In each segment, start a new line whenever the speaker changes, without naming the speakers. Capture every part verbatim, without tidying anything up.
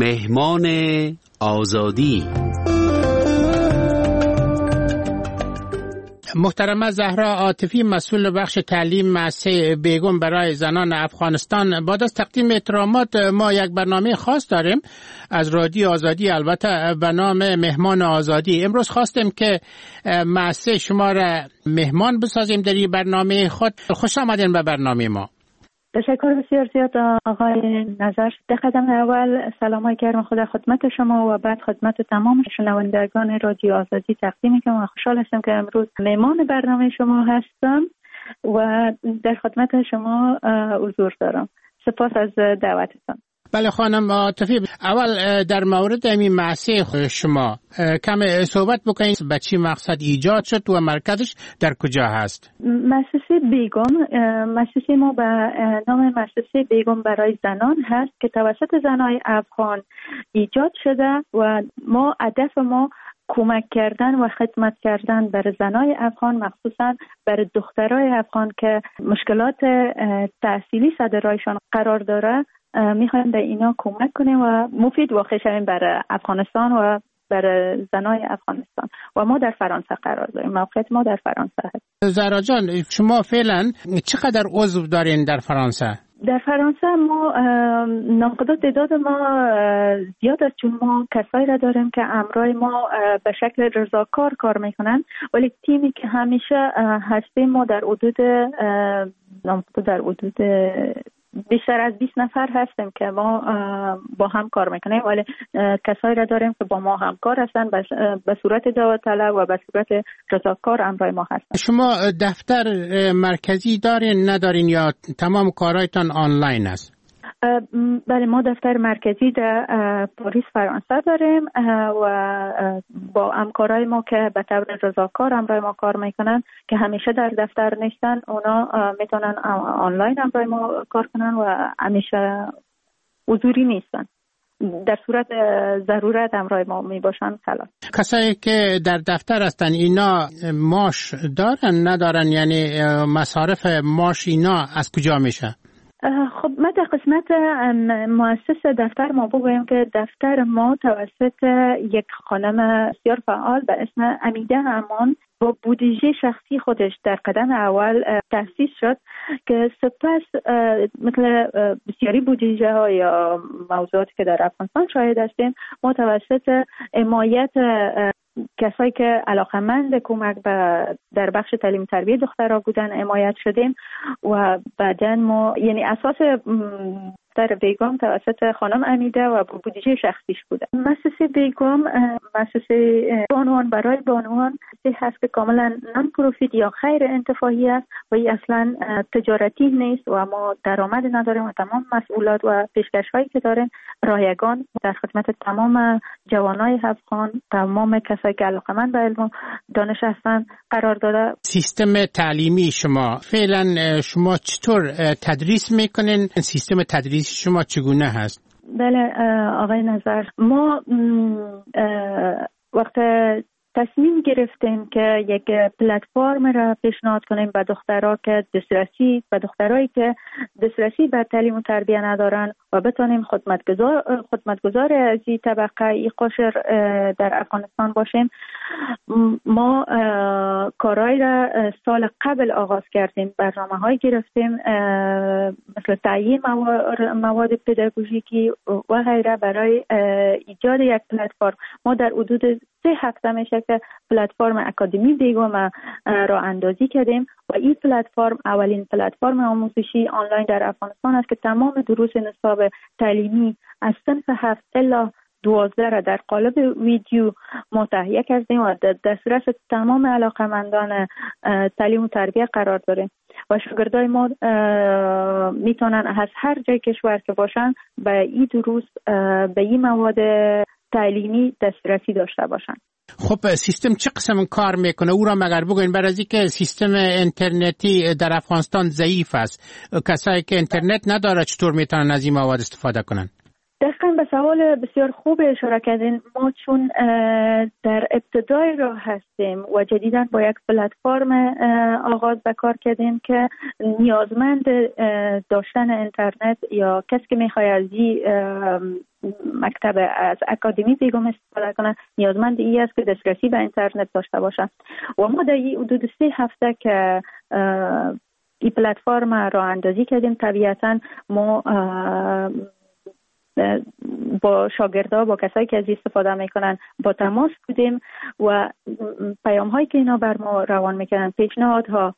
مهمان آزادی.
محترمه زهرا عاطفی، مسئول بخش تعلیم مؤسسه بیگم برای زنان افغانستان، بعد از تقدیم احترامات ما یک برنامه خاص داریم از رادیو آزادی، البته به نام مهمان آزادی. امروز خواستیم که مؤسسه شما را مهمان بسازیم در این برنامه خود. خوش آمدین به برنامه ما.
تشکر بسیار زیاد آقای نظر. در قدم اول سلام گرم خدا خدمت شما و بعد خدمت تمام شنوندگان رادیو آزادی تقدیم می‌کنم و خوشحال هستم که امروز مهمان برنامه شما هستم و در خدمت شما حضور دارم. سپاس از دعوتتان.
بله خانم عاطفی، اول در مورد این مؤسسه شما کم صحبت بکنید. به چی مقصد ایجاد شد و مرکزش در کجا هست؟
مؤسسه بیگم، مؤسسه ما به نام مؤسسه بیگم برای زنان هست که توسط زنان افغان ایجاد شده و ما هدف ما کمک کردن و خدمت کردن برای زنای افغان، مخصوصا برای دخترای افغان که مشکلات تحصیلی سر راهشان قرار داره. میخوایم به اینا کمک کنیم و مفید واقع شویم برای افغانستان و برای زنای افغانستان. و ما در فرانسه قرار داریم، موقعیت ما در فرانسه هست.
زهرا جان، شما فعلا چقدر عضو دارین در فرانسه؟
در فرانسه ما ناقدات تعداد ما زیاد است، چون ما کسایی را داریم که همراه ما به شکل رضاکار کار میکنن، ولی تیمی که همیشه هستیم ما در حدود در حدود بیشتر از بیست نفر هستیم که ما با هم کار میکنیم، ولی کسایی را داریم که با ما همکار هستن به صورت داوطلب و به صورت رضاکار همراه ما هستن.
شما دفتر مرکزی دارین ندارین یا تمام کارهایتان آنلاین است؟
بله، ما دفتر مرکزی در پاریس فرانسه داریم و با همکارای ما که به طور رضاکار همراه ما کار میکنن که همیشه در دفتر نیستن، اونا میتونن آنلاین همراه ما کار کنن و همیشه حضوری نیستن. در صورت ضرورت همراه ما می باشن خلاص.
کسایی که در دفتر هستن اینا معاش دارن ندارن؟ یعنی مصارف معاش اینا از کجا میشه؟
خب ما در قسمت مؤسسه دفتر ما بگویم که دفتر ما توسط یک خانم بسیار فعال به اسم امیده امان با بودجه شخصی خودش در قدم اول تأسیس شد که سپس مثل بسیاری بودجه ها یا موضوعاتی که در افغانستان شاهد هستیم، ما توسط حمایت کسایی که علاقمند کمک به در بخش تعلیم تربیت دخترها بودن حمایت شدیم و بعدن ما یعنی اساس در بیگم توسط خانم امیده و بودجه شخصیش بوده. مؤسسه بیگم مؤسسه بانوان برای بانوان هست که کاملا نان پروفیت یا غیر انتفاعی است و این اصلا تجارتی نیست و ما درآمد نداریم و تمام مسئولات و پیشکش هایی که داریم رایگان در خدمت تمام جوانای افغان، تمام کسایی که علاقمند به علم و دانش هستن قرار داده.
سیستم تعلیمی شما فعلا شما چطور تدریس میکنین؟ سیستم تدریس شما چگونه هست؟
بله آقای نظر، ما وقت تصمیم گرفتیم که یک پلتفرم را پیشنهاد کنیم به دخترها که دسترسی به دخترایی که دسترسی به تعلیم و تربیت ندارن و بتونیم خدمتگزار خدمتگزار از این طبقه این قشر در افغانستان باشیم. ما کارهای را سال قبل آغاز کردیم، برنامه‌های گرفتیم مثل تعیین مواد پداگوژیکی و غیره برای ایجاد یک پلتفرم. ما در حدود سه هفته میشه که پلتفرم اکادمی بیگم را اندازی کردیم و این پلتفرم اولین پلتفرم آموزشی آنلاین در افغانستان است که تمام دروس نصاب تعلیمی از صنف هفت الی دوازده را در قالب ویدیو ما تهیه کردیم و در دسترس تمام علاقمندان تعلیم و تربیت قرار داریم و شاگردای ما میتونن از هر جای کشور که باشن به این دروس به این مواد تعلیمی دسترسی داشته باشن.
خب سیستم چه قسم کار میکنه؟ او را مگر بگوین، برای از اینکه سیستم اینترنتی در افغانستان ضعیف است. کسایی که اینترنت نداره چطور میتونن از این مواد استفاده کنن؟
دقیقاً به سوال بسیار خوب اشاره کردین. ما چون در ابتدای راه هستیم و جدیداً با یک پلتفرم آغاز به کار کردیم که نیازمند داشتن اینترنت یا کسی که میخواد از این مکتب از اکادمی بیگم استفاده کنه نیازمند این است که دسترسی به اینترنت داشته باشه و ما در این حدود سه هفته که این پلتفرم راه اندازی کردیم طبیعتاً ما با شاگردها با کسایی که از استفاده میکنن با تماس بودیم و پیام هایی که اینا بر ما روان میکنن، پیشنهادها،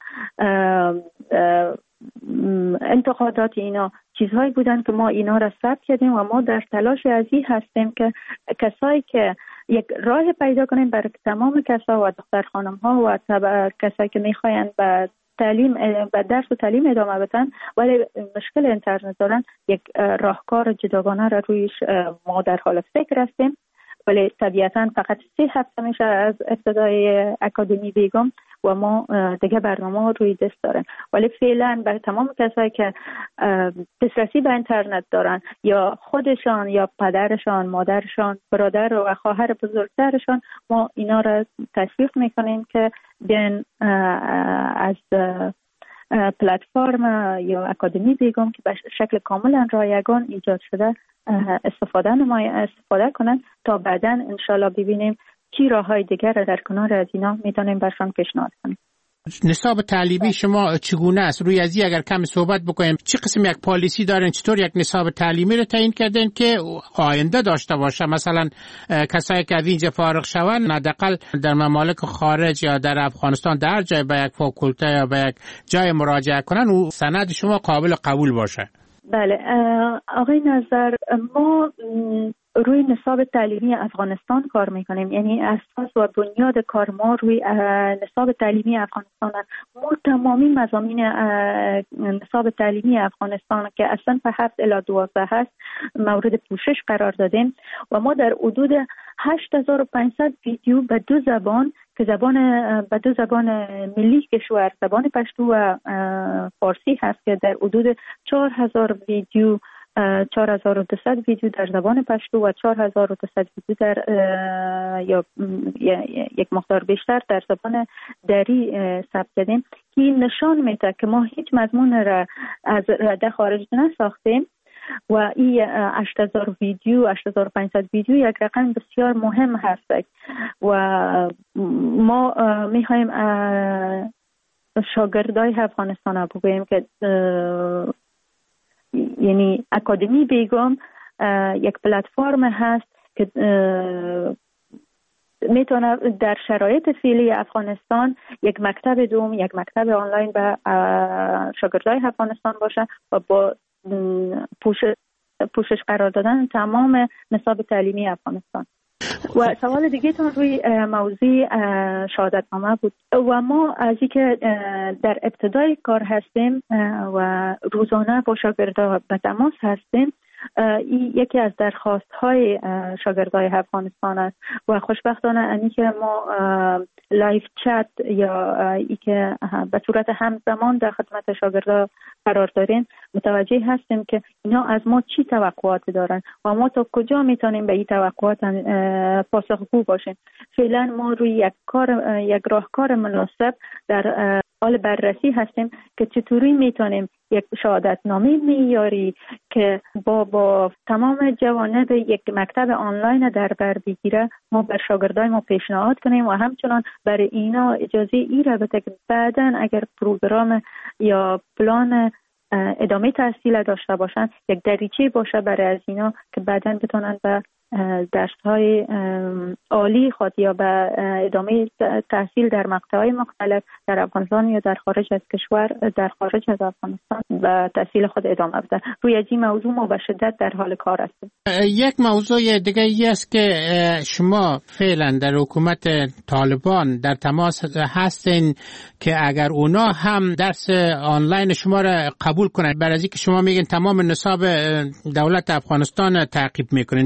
انتقادات اینا چیزهایی بودن که ما اینا را ثبت کردیم و ما در تلاش از این هستیم که کسایی که یک راه پیدا کنیم برای تمام کسا و دختر خانم ها و کسایی که میخواین به تعلیم به درس و تعلیم ادامه بدن ولی مشکل اینترنت دارن یک راهکار جداگانه را رویش ما در حال فکر هستیم. ولی طبیعتاً فقط سه هفته میشه از ابتدای اکادمی بیگم و ما دیگه برنامه روی دست دارن ولی فعلا برای تمام کسایی که دسترسی به اینترنت دارن یا خودشان یا پدرشان، مادرشان، برادر و خواهر بزرگترشان ما اینا را تشویق میکنیم که بیان از پلتفرم یا اکادمی بیگم که به شکل کاملا رایگان ایجاد شده استفاده نمای استفاده کنن تا بعداً انشالله ببینیم چی راههای دیگر را در کنار از اینا میتونیم برشان پیشنهاد کنیم.
نصاب تعلیمی شما چگونه است؟ روی ازی اگر کم صحبت بکنیم چه قسم یک پالیسی دارین؟ چطور یک نصاب تعلیمی رو تعیین کردین که آینده داشته باشه؟ مثلا کسایی که از اینجا فارغ شون حداقل در ممالک خارج یا در افغانستان در جای به یک فاکولته یا به یک جای مراجعه کنن و سند شما قابل قبول باشه.
بله آقای نظر، ما روی نصاب تعلیمی افغانستان کار میکنیم، یعنی اساس و بنیاد کار ما روی نصاب تعلیمی افغانستان است. ما تمامی مضامین نصاب تعلیمی افغانستان که اصلا به هفت الی دوازده هست مورد پوشش قرار دادیم و ما در حدود هشت هزار و پانصد ویدیو به دو زبان که زبان به دو زبان ملی کشور، زبان پشتو و فارسی هست که در حدود چهار هزار ویدیو چهار هزار و دویست ویدیو در زبان پشتو و چهار هزار و دویست ویدیو در یا یک مقدار بیشتر در زبان دری ثبت کردیم که نشان میده که ما هیچ مضمون را از رده خارج نساختیم و این هشت هزار ویدیو هشت هزار و پانصد ویدیو یک رقم بسیار مهم هست و ما میخوایم شاگردای افغانستان بگوییم که یعنی اکادمی بیگم یک پلتفرم هست که میتونه در شرایط فعلی افغانستان یک مکتب دوم، یک مکتب آنلاین به شاگردای افغانستان باشه و با پوشش پوشش قرار دادن تمام نصاب تعلیمی افغانستان. و سوال دیگه تون روی موضوع شهادتنامه بود و ما از اینکه در ابتدای کار هستیم و روزانه با شاگردان به تماس هستیم، این یکی از درخواست های شاگردای افغانستان است و خوشبختانه اینی که ما لایف چت یا ای که به صورت همزمان در خدمت شاگردا قرار داریم متوجه هستیم که اینا از ما چی توقعاتی دارن و ما تا کجا میتونیم به این توقعات پاسخگو باشیم. فعلا ما روی یک کار یک راهکار مناسب در حال بررسی هستیم که چطوری میتونیم یک شهادتنامه معیاری که با با تمام جوانب یک مکتب آنلاین در بر بگیره ما بر شاگردای ما پیشنهاد کنیم و همچنان برای اینا اجازه ای را بده که بعداً اگر پروگرام یا پلان ادامه تحصیل داشته باشن یک دریچه باشه برای از اینا که بعداً بتونن به درس‌های عالی خود یا به ادامه تحصیل در مقطع‌های مختلف در افغانستان یا در خارج از کشور در خارج از افغانستان به تحصیل خود ادامه بدن. روی این موضوع ما به شدت در حال کار هستیم. یک
موضوع دیگه ای است که شما فعلا در حکومت طالبان در تماس هستین که اگر اونا هم درس آنلاین شما را قبول کنن، برای اینکه شما میگین تمام نصاب دولت افغانستان تعقیب میکنین، در اون صورت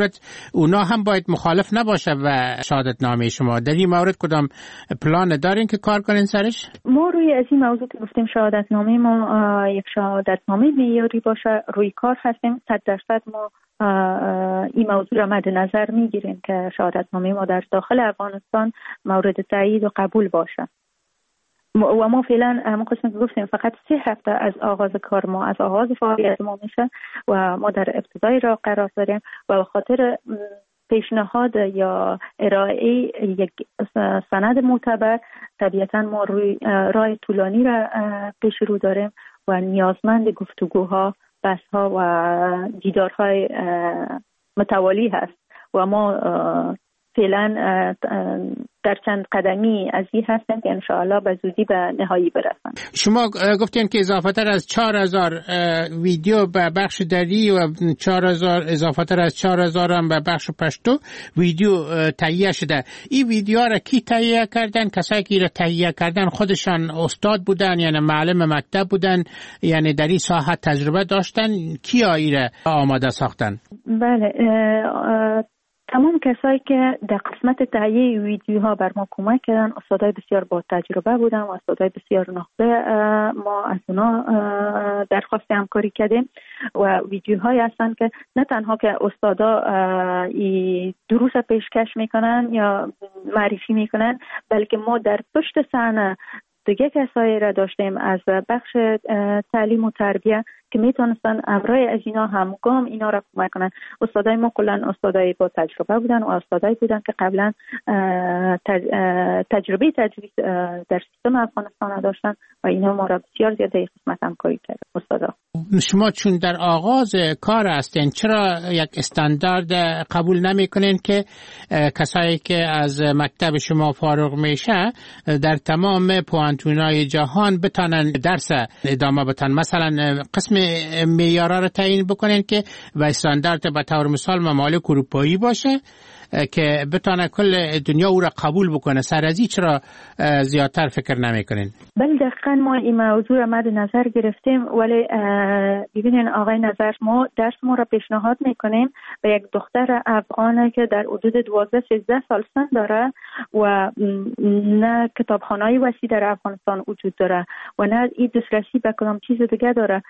نظرت اونا هم باید مخالف نباشه و شهادت نامه شما. در این مورد کدام پلان دارین که کار کنین سرش؟
ما روی از این موضوع که گفتیم شهادت نامه ما یک شهادت نامه معیاری باشه روی کار هستیم. صد درصد ما این موضوع را مد نظر میگیریم که شهادت نامه ما در داخل افغانستان مورد تایید و قبول باشه. و ما فعلا همون قسمت گفتیم فقط سه هفته از آغاز کار ما، از آغاز فعالیت ما میشه و ما در ابتدای راه قرار داریم و به خاطر پیشنهاد یا ارائه یک سند معتبر طبیعتا ما روی راه طولانی را پیش رو داریم و نیازمند گفتگوها، بحث‌ها و دیدارهای متوالی هست و ما فعلا در چند قدمی از این هستن که انشاءالله به زودی به نهایی برسن.
شما گفتین که اضافه تر از چهار هزار ویدیو به بخش دری و چهار هزار اضافه تر از چهار هزار هم به بخش پشتو ویدیو تهیه شده. این ویدیو را کی تهیه کردن؟ کسایی که را تهیه کردن خودشان استاد بودن یعنی معلم مکتب بودن یعنی در این ساحه تجربه داشتن؟ کیا این را آماده ساختن؟
بله تمام کسایی که در قسمت تهیه ویدیوها بر ما کمک کردن استادای بسیار با تجربه بودن و استادای بسیار نخبه. ما از اونا درخواست همکاری کردیم و ویدیوهایی هستن که نه تنها که استادا دروس پیشکش میکنن یا معرفی میکنن بلکه ما در پشت صحنه دیگه کسایی را داشتیم از بخش تعلیم و تربیه که میتونستن امرای از اینا همگام اینا را کمک کنن. استادای ما کلن استادای با تجربه بودن و استادایی بودن که قبلا تجربه تدریس در سیستم افغانستان داشتن و اینا ما را بسیار زیاده قسمت همکاری کرد. استادا
شما چون در آغاز کار هستین چرا یک استاندارد قبول نمی کنین که کسایی که از مکتب شما فارغ میشه در تمام پوانتونای جهان بتانن درس ادامه بدن؟ مثلا قسم معیارا رو تعیین بکنین که و استاندارد به طور مثال ممالک اروپایی باشه که بتونه کل دنیا او را قبول بکنه. سر از این چرا زیادتر فکر نمی کنین؟
بله دقیقا ما این موضوع را مد نظر گرفتیم ولی ببینین آقای نظر ما درس ما را پیشنهاد میکنیم به یک دختر افغانه که در حدود دوازده سیزده سال سن داره و نه کتابخانه‌ای وسیع در افغانستان وجود داره و نه این دسترسی به کدام چیز دیگه داره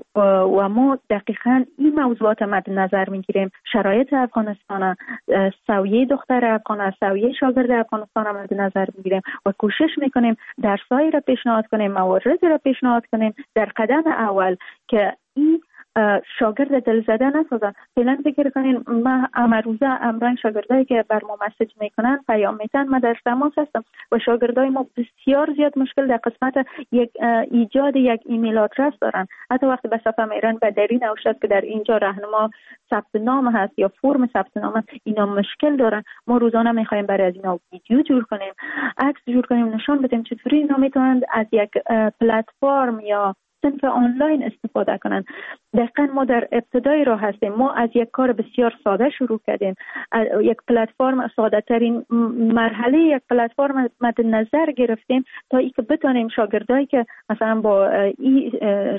و ما دقیقا این موضوعات مد نظر میگیریم. شرایط افغانستان، سویه دختر افغان، سویه شاگرد افغانستان را مد نظر میگیریم و کوشش میکنیم درسایی را پیشنهاد کنیم، مواردی را پیشنهاد کنیم در قدم اول که این شاگرد دل زده نسازن. فعلا فکر کنین ما امروزه امران شاگردایی که بر ما مسیج میکنن پیام میتن ما در تماس هستم و شاگردای ما بسیار زیاد مشکل در قسمت یک ایجاد یک ایمیل آدرس دارن. حتی وقتی به صفحه میرن به دری نوشته که در اینجا راهنما ثبت نام هست یا فرم ثبت نام هست، اینا مشکل دارن. ما روزانه میخوایم برای از اینا ویدیو جور کنیم، عکس جور کنیم، نشان بدیم چطوری اینا میتونن از یک پلتفرم یا صنف آنلاین استفاده کنن. دقیقا ما در ابتدای راه هستیم. ما از یک کار بسیار ساده شروع کردیم، یک پلتفرم ساده ترین مرحله یک پلتفرم مد نظر گرفتیم تا ای که بتونیم شاگردایی که مثلا با این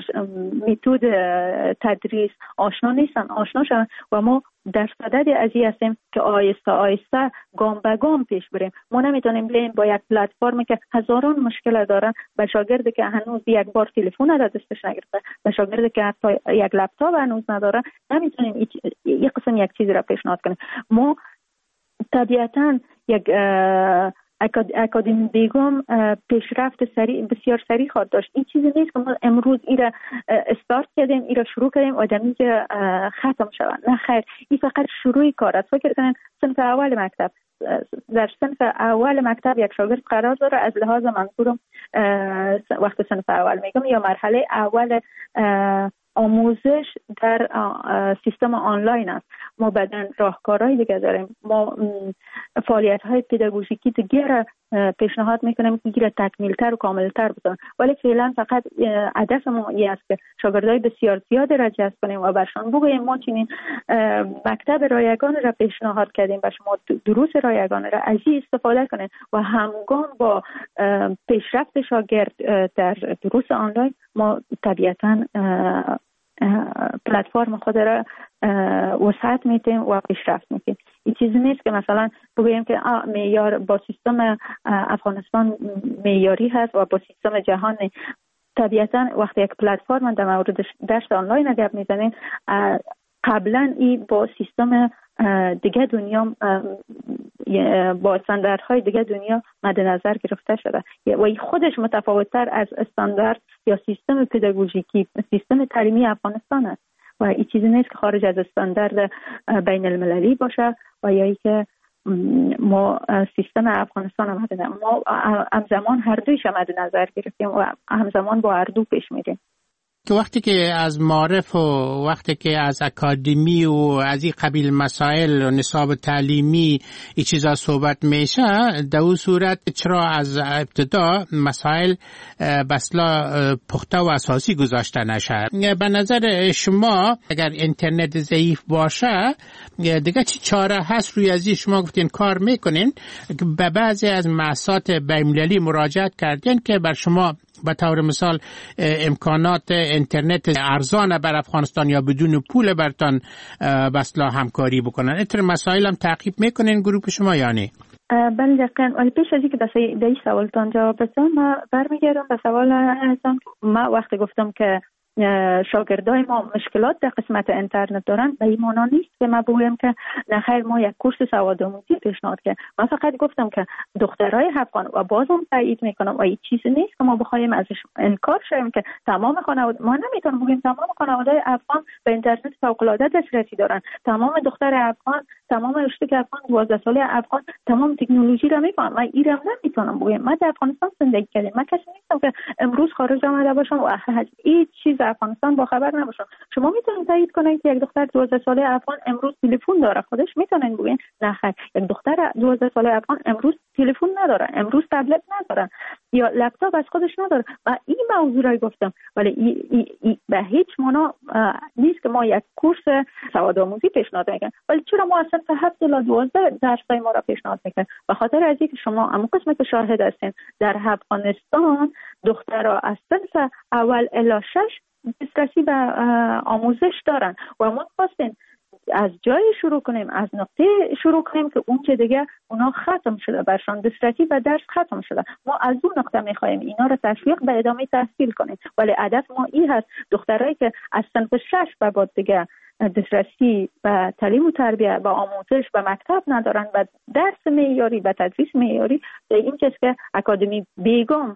متد تدریس آشنا نیستن آشنا شون و ما در صدد از این هستیم که آیسته آیسته گام به گام پیش بریم. ما نمیتونیم بریم با یک پلتفرمی که هزاران مشکل داره به شاگردی که هنوز یک بار تلفن را دستش نگرفته، به شاگردی که حتی یک لپتاپ هنوز نداره، نمیتونیم یک قسم یک چیزی را پیشنهاد کنیم. ما طبیعتاً یک اکادمی بیگم پیشرفت سریع بسیار سریع خواهد داشت. این چیزی نیست که ما امروز ایره استارت کردیم، ایره شروع کردیم و دمیج ختم شود. نه خیر، این فقط شروع کار است. فکر کنین صنف اول مکتب، در صنف اول مکتب یک شاگرد قرار داره. از لحاظ منظورم وقت صنف اول میگم یا مرحله اول آموزش در سیستم آنلاین است. ما بعدن راهکارهای دیگه داریم. ما فعالیت‌های پداگوژیکی دیگه را پیشنهاد میکنیم که دیگه تکمیل‌تر و کامل‌تر بکنن، ولی فعلا فقط هدف ما این است که شاگردای بسیار زیاد را جذب کنیم و برشان بگوییم ما چنین مکتب رایگان را پیشنهاد کردیم و شما دروس رایگان را از این استفاده کنین و همگام با پیشرفت شاگرد در دروس آنلاین ما طبیعتاً پلتفرم خود را وسعت میتیم و پیشرفت میتیم. این چیزی نیست که مثلا بگوییم که معیار با سیستم افغانستان معیاری هست و با سیستم جهانی. طبیعتا وقتی یک پلتفرم در مورد درس آنلاین گپ میزنیم، قبلا این با سیستم دیگه دنیا، با استانداردهای دیگه دنیا مد نظر گرفته شده و این خودش متفاوت‌تر از استاندارد یا سیستم پداگوژیکی، سیستم تعلیمی افغانستان است و این چیزی نیست که خارج از استاندارد بین المللی باشه و یا ای که ما سیستم افغانستان آمده. ما همزمان هر دویش مد نظر گرفتیم و همزمان با هر دو پیش میریم.
که وقتی که از معارف و وقتی که از اکادمی و از این قبیل مسائل و نصاب تعلیمی این چیزا صحبت میشه، در اون صورت چرا از ابتدا مسائل بسلا پخته و اساسی گذاشته نشه؟ به نظر شما اگر اینترنت ضعیف باشه دیگه چی چاره هست؟ روی ازی شما گفتین کار میکنین، به بعضی از مؤسسات بین‌المللی مراجعت کردین که بر شما به طور مثال امکانات اینترنت ارزان بر افغانستان یا بدون پول برتان بسلا همکاری بکنن. اینطور مسائل هم تعقیب میکنین گروه شما یا نه؟
بله دقیقاً. ولی پیش از اینکه به این سوالتان جواب بدم، ما برمیگردم به سوال ازتان. ما وقتی گفتم که شاگردای ما مشکلات در قسمت اینترنت دارن، به این معنا نیست که ما بگویم که نخیر ما یک کورس سوادآموزی پیشنهاد کردیم. من فقط گفتم که دخترای افغان و بازم تایید میکنم و این چیزی نیست که ما بخوایم ازش انکار شیم که تمام خانواده، ما نمیتونیم بگیم تمام خانواده افغان به اینترنت فوق العاده دسترسی دارن، تمام دختر افغان، تمام اشتک افغان، دوازده ساله افغان تمام تکنولوژی را میفهمن. من ایران نمیتونم بگم. من در افغانستان زندگی کردم، من کسی نیستم که امروز خارج آمده باشم و هیچ چیز افغانستان با خبر نباشم. شما میتونید تایید کنید که یک دختر دوازده ساله افغان امروز تلفن داره، خودش میتونین بگین نه خیر یک دختر دوازده ساله افغان امروز تلفن نداره، امروز تبلت نداره یا لپتاپ از خودش نداره. و این موضوع را گفتم، ولی ای ای ای به هیچ معنا نیست که ما یک کورس سوادآموزی پیشنهاد میکنیم. ولی چرا ما اصلا تا هفت تا دوازده درسای ما را پیشنهاد میکنیم؟ به خاطر از اینکه شما هم قسمت شاهد هستین در افغانستان دخترها از صنف اول الی شش دسترسی به آموزش دارن و ما خواستیم از جای شروع کنیم، از نقطه شروع کنیم که اون که دیگه اونا ختم شده، برشان دسترسی و درس ختم شده. ما از اون نقطه میخوایم اینا رو تشویق به ادامه تحصیل کنیم. ولی هدف ما این هست دخترایی که از صنف شش به بعد دیگه دسترسی به تعلیم و تربیت و آموزش به مکتب ندارن و درس معیاری و تدریس معیاری، به این چیز که اکادمی بیگم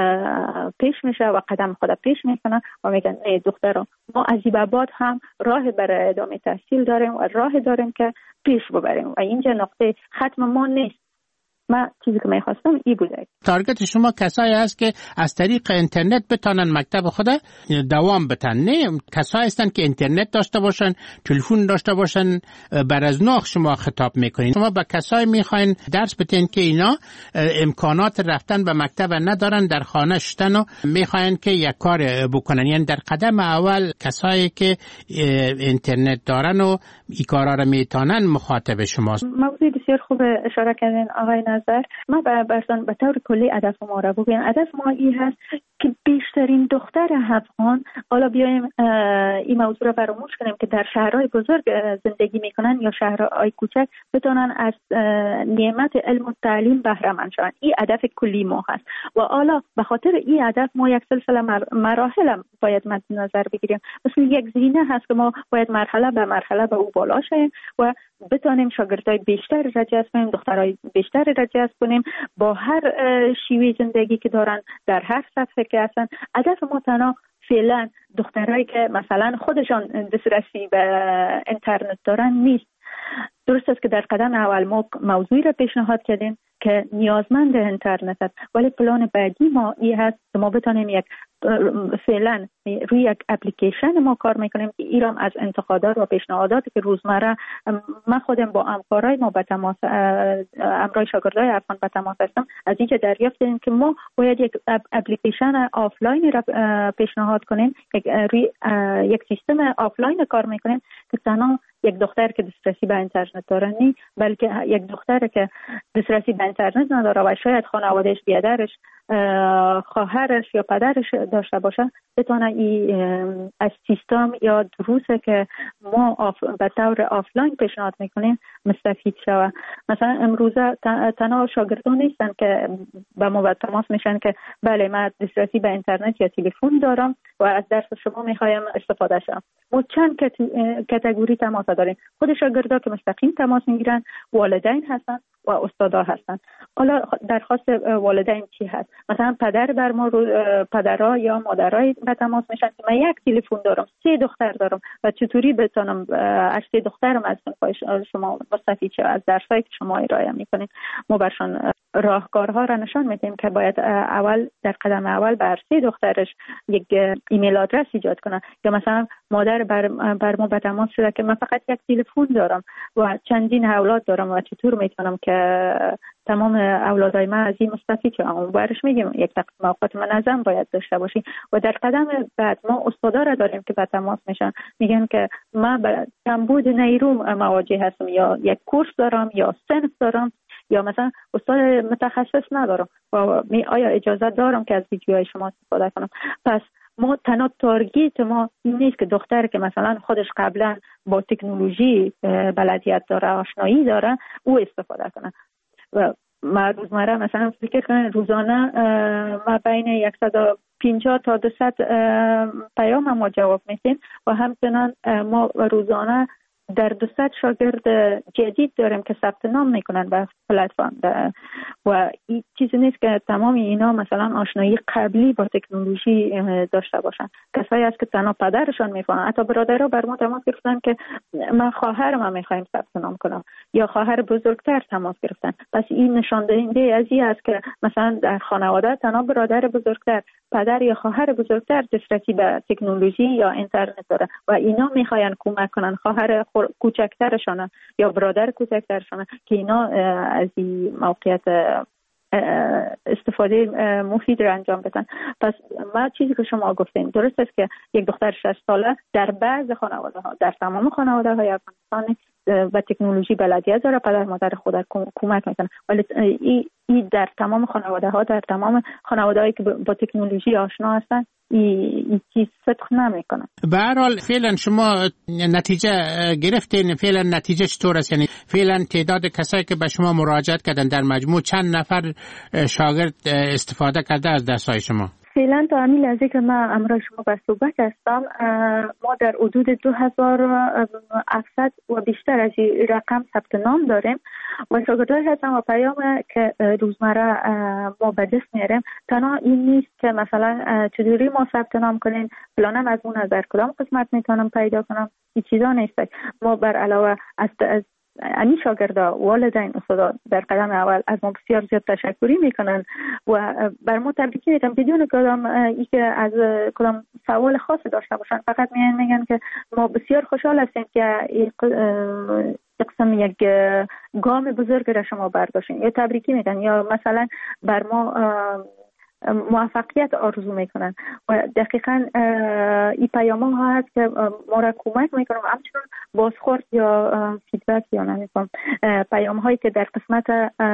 پیش میشه و قدم خود پیش میکنه و میگن نه دختران ما از این بعد هم راه برای ادامه تحصیل داریم و راه داریم که پیش ببریم و اینجا نقطه ختم ما نیست. من چیزی که میخواستم ای بوده.
تارگت شما کسایی هست که از طریق اینترنت بتانن مکتب خود دوام بتن، نه کسایی هستن که اینترنت داشته باشن، تلفن داشته باشن. بر از ناخ شما خطاب میکنین. شما به کسایی میخواین درس بدین که اینا امکانات رفتن به مکتب ندارن، در خانه شدن و میخواین که یک کار بکنن. یعنی در قدم اول کسایی که اینترنت دارن و این کارا رو میتونن مخاطب شماست.
موضوع بسیار خوب اشاره کردین آقای نظر. ما برسان به طور کلی هدف ما را بگویم. هدف ما این هست که بیشترین دختر افغان، حالا بیایم این موضوع را فراموش کنیم که در شهرهای بزرگ زندگی میکنن یا شهرهای کوچک، بتونن از نعمت علم و تعلیم بهره مند شوند. این هدف کلی ما هست و حالا به خاطر این هدف ما یک سلسله مراحل باید مد نظر بگیریم. مثل یک زینه هست که ما باید مرحله به مرحله به او بالا شیم و بتونیم شاگردای بیشتر را جذب کنیم، دخترای بیشتر را جذب کنیم با هر شیوه زندگی که دارن در هر سطح که هستن. هدف ما تنها فعلا دخترایی که مثلا خودشان دسترسی به اینترنت دارن نیست. درست است که در قدم اول ما موضوعی را پیشنهاد کردیم که نیازمند اینترنت است، ولی پلان بعدی ما این هست که ما بتونیم یک فعلا روی یک اپلیکیشن ما کار میکنیم که ایران از انتقادات و پیشنهاداتی که روزمره من خودم با همکارای ما به تماس همراه شاگردای افغان به تماس هستم، از اینکه دریافت کردیم که ما باید یک اپلیکیشن آفلاین را پیشنهاد کنیم، یک روی یک سیستم آفلاین کار میکنیم که تنها یک دختر که دسترسی به اینترنت داره نی، بلکه یک دختر که دسترسی به اینترنت نداره و شاید خانوادهش بیادرش خواهرش یا پدرش داشته باشه بتونه این از سیستم یا دروسه که ما آف به طور آفلاین پیشنهاد میکنیم مستفید شوه. مثلا امروزه تنها شاگردان نیستن که با ما تماس میشن که بله من دسترسی به اینترنت یا تلفن دارم و از درس شما میخوایم استفاده شم. ما چند کاتگوری تماس داریم. خود شاگردا که مستقیم تماس میگیرن، والدین هستن و استادا هستن. حالا درخواست والدین چی هست؟ مثلا پدر بر ما پدرها یا مادرای به تماس میشن که من یک تلفن دارم، سه دختر دارم و چطوری بتونم از سه دخترم از شما مستفید شم، از درسایی که شما ارائه میکنین. ما برشان راهکارها را نشان میدیم که باید اول در قدم اول بر سه دخترش یک ایمیل آدرس ایجاد کنن، یا مثلا مادر بر, بر ما به تماس شده که من فقط یک تلفن دارم و چندین اولاد دارم و چطور میتونم که تمام اولادای من از این مستفید شدن. برش میگیم یک تقسیم اوقات منظم باید داشته باشی. و در قدم بعد ما استادا را داریم که به تماس میشن، میگن که من به کمبود نیرو مواجه هستم، یا یک کورس دارم یا صنف دارم، یا مثلا استاد متخصص ندارم و می آیا اجازه دارم که از ویدیوهای شما استفاده کنم. پس ما تنها تارگت ما این نیست که دختر که مثلا خودش قبلا با تکنولوژی بلدیت داره، آشنایی داره، او استفاده کنه. و ما روزمره مثلا فکر کنم روزانه ما بین صد و پنجاه تا دویست پیام ما جواب میدیم و همچنان ما روزانه در دویست شاگرد جدید داریم که ثبت نام میکنن به پلتفرم و این چیزی نیست که تمام اینا مثلا آشنایی قبلی با تکنولوژی داشته باشن. کسایی است که تنها پدرشان میفهمن. حتی برادرها بر ما تماس گرفتن که من خواهرم میخوایم ثبت نام کنم، یا خواهر بزرگتر تماس گرفتن. پس این نشان دهنده از این است که مثلا در خانواده تنها برادر بزرگتر، پدر یا خواهر بزرگتر دسترسی به تکنولوژی یا اینترنت داره و اینا میخواین کمک کنن خواهر کوچکترشان یا برادر کوچکترشان که اینا از این موقعیت استفاده مفید را انجام بدن. پس ما چیزی که شما گفتین درست است که یک دختر شش ساله در بعض خانواده ها، در تمام خانواده های افغانستان و تکنولوژی بلدیت داره، پدر مادر خود کمک میکنه، ولی این ای در تمام خانواده ها، در تمام خانواده هایی که با تکنولوژی آشنا هستن این چیز صدق نمیکنه.
به هر حال فعلا شما نتیجه گرفتین، فعلا نتیجه چطور است؟ یعنی فعلا تعداد کسایی که به شما مراجعت کردن در مجموع چند نفر شاگرد استفاده کرده از درس‌های شما؟
فعلا تا همین لحظه که من امروز شما به صحبت هستم ما در حدود دو هزار و هفتصد و بیشتر از این رقم ثبت نام داریم و شاگردای هستن و پیام که روزمره ما به دست میاریم تنها این نیست که مثلا چجوری ما ثبت نام کنیم، فلانم از اون نظر کدام قسمت میتونم پیدا کنم، این چیزا نیست. ما بر علاوه از این شاگردا والدین استادا در قدم اول از ما بسیار زیاد تشکری میکنن و بر ما تبریک میگن بدون کدام ای که از کدام سوال خاصی داشته باشن، فقط میگن میگن که ما بسیار خوشحال هستیم که این قسم یک گام بزرگ را شما برداشتین، یا تبریکی میگن یا مثلا بر ما موفقیت آرزو میکنن و دقیقاً این پیام ها هست که ما را کمک میکنن. همچنین بازخورد یا فیدبک یا نمیکنم پیام هایی که در قسمت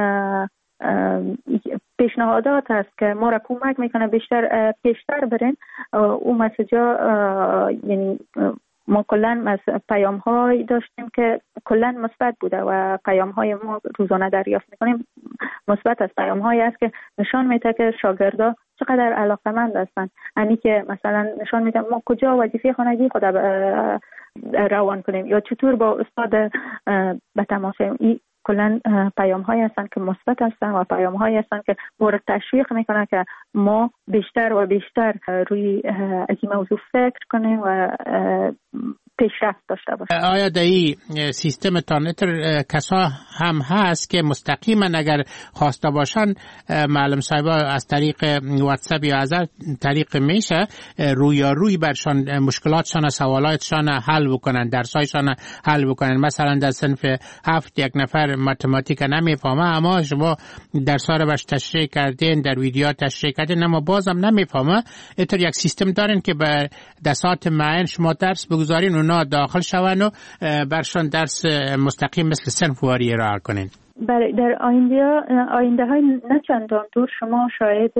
پیشنهادات هست که ما را کمک میکنه بیشتر پیشتر برین. اون مسیج ها یعنی ما کلن پیام های داشتیم که کلن مثبت بوده و پیام های ما روزانه دریافت میکنیم مثبت است. پیام هایی است که نشان میده که شاگردا چقدر علاقه‌مند هستن، یعنی که مثلا نشان میده ما کجا وظیفه خانگی خود روان کنیم یا چطور با استاد به تماس. این کلا پیام هایی هستن که مثبت هستن و پیام هایی هستن که ما رو تشویق میکنه که ما بیشتر و بیشتر روی از این موضوع فکر کنیم و پیشرفت داشته باشیم.
آیا در این سیستم تانتر کسا هم هست که مستقیما اگر خواسته باشن معلم صاحبا از طریق واتساپ یا از طریق میشه رویاروی برشان مشکلاتشان سوالاتشان حل بکنن، درسایشان حل بکنن؟ مثلا در صنف هفت یک نفر متماتیک نمیفهمه اما شما درس‌ها رو باش تشریح کردین، در ویدیو تشریح کردین اما بازم نمیفهمه، اینطور یک سیستم دارین که به دسات معین شما درس بگذارین اونا داخل شون و برشان درس مستقیم مثل صنف واری ارائه کنین؟
برای در آینده آینده های نه چندان دور شما شاید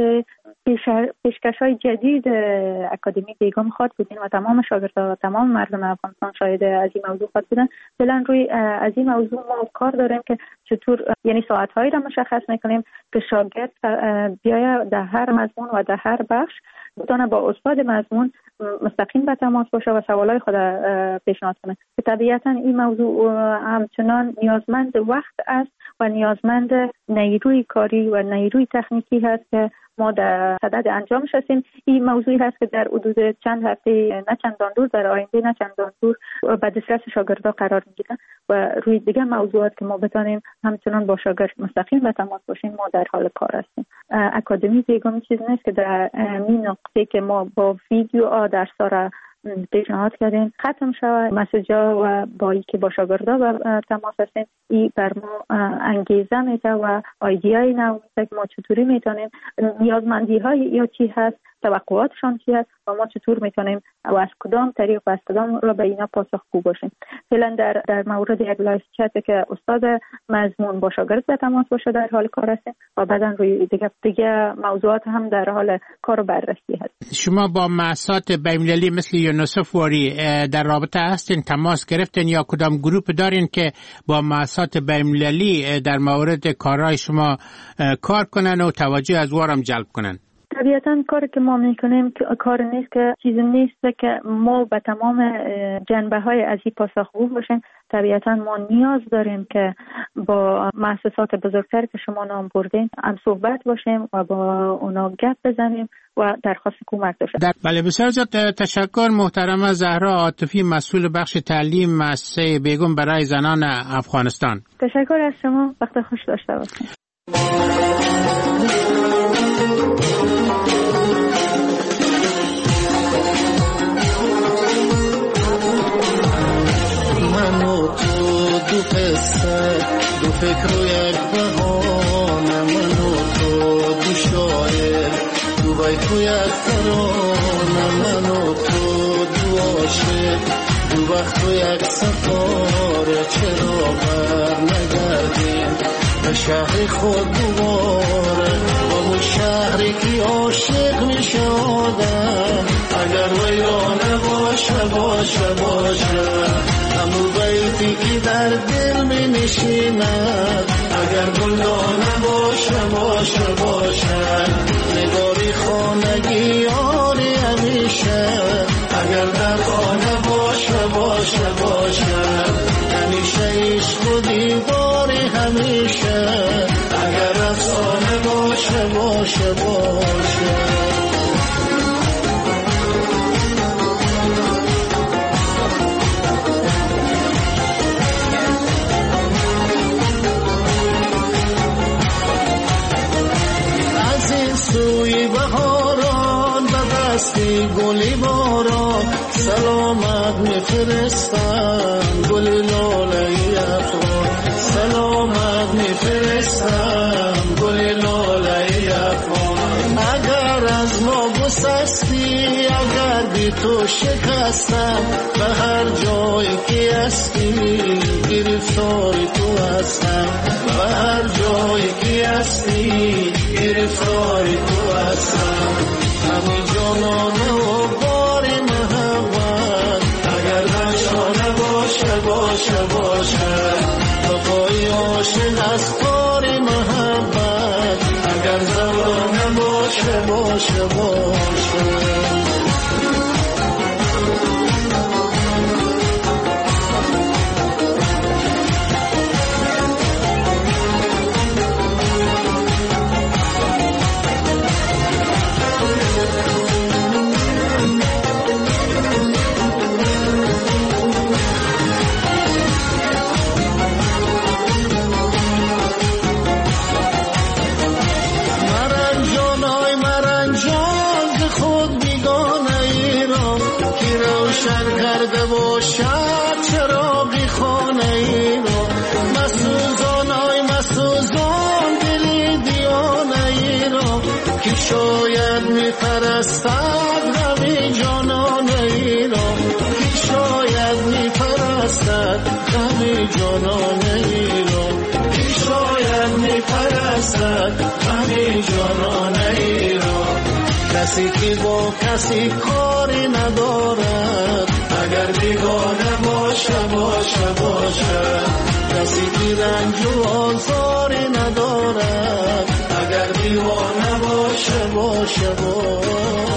پیشکش های جدید اکادمی بیگم خواد بودین و تمام شاگردان و تمام مردم افغانستان شاید از این موضوع خواد بودن. فعلا روی از این موضوع ما کار داریم که چطور یعنی ساعت هایی را مشخص میکنیم که شاگرد بیاید در هر مضمون و در هر بخش بتونه با استاد مضمون مستقیم به تماس باشه و سوالای خود پیشنهاد کنه. که طبیعتا این موضوع همچنان نیازمند وقت است و نیازمند نیروی کاری و نیروی تکنیکی هست که ما در صدد انجامش هستیم. این موضوعی هست که در حدود چند هفته نه چندان دور در آینده نه چندان دور به دسترس شاگردان قرار میگیرن و روی دیگه موضوعات که ما بتونیم همچنان با شاگرد مستقیم به تماس باشیم ما در حال کار هستیم. اکادمی بیگم چیز نیست که در این نقطه که ما با ویدیو درس را پیشنهاد کردیم ختم شود مسیجا و با ای که با شاگردا به تماس هستیم. این بر ما انگیزه میده و ایدیای نو میده که ما چطوری میتونیم نیازمندی های یا چی هست توقعاتشان چی هست و ما چطور میتونیم و از کدام طریق و از کدام را به اینا پاسخگو باشیم. فعلا در در مورد یک لایف چت که استاد مضمون با شاگرد به تماس باشه در حال کار هستیم و بعداً روی دیگه دیگه موضوعات هم در حال کار و بررسی هست.
شما با مؤسسات بین‌المللی مثل یونیسف واری در رابطه هستین، تماس گرفتین یا کدام گروپ دارین که با مؤسسات بین‌المللی در مورد کارهای شما کار کنن و توجه از وارم جلب کنن؟
طبیعتاً کاری که ما میکنیم کار نیست که چیزی نیست که ما به تمام جنبه های از این پاسخگو باشیم. طبیعتاً ما نیاز داریم که با مؤسسات بزرگتر که شما نام بردین هم صحبت باشیم و با اونا گپ بزنیم و درخواست کمک داشتیم.
بله بسیار زیاد تشکر محترمه زهرا عاطفی، مسئول بخش تعلیم مؤسسه بیگم برای زنان افغانستان.
تشکر از شما، وقت خوش داشته باشید.
دو قصه دو فکر و یک بهانه، من و تو دو شاعر دو بیت و یک ترانه، من و تو دو عاشق دو وقت و یک سفاره. چرا بر نگردیم به شهر خود دوباره، با اون شهری که عاشق میشه آدم اگر ویرانه باشه باشه باشه. همون بیتی که در دل می نشیند اگر گلدانه باشه باشه باشه. نگاری خانگی آری همیشه اگر در خانه باشه باشه باشه. همیشه عشق و دیداری همیشه اگر افسانه باشه باشه باشه. سوی بهاران به دستی گلی باران سلامت میفرستم، گلی لاله افغان سلامت میفرستم، گلی لاله افغان. اگر از ما گسستی اگر بی تو شکستم، به هر جایی که هستی گرفتاری تو هستم، به هر جایی که هستی گرفتاری تو هستم. همین جانانه و باری محبت اگر نشانه باشه باشه باشه. وفای عاشق از باری محبت اگر زبانه باشه باشه باشه. شاید میپرستد غمی جانان ایران، که شاید میپرستد غمی جانان ایران، که شاید رسد غم جانانه ای را. کسی که با کسی کاری ندارد اگر بیگانه باشه باشه باشه. کسی که رنج و آزاری ندارد اگر دیوانه باشه باشه باشه.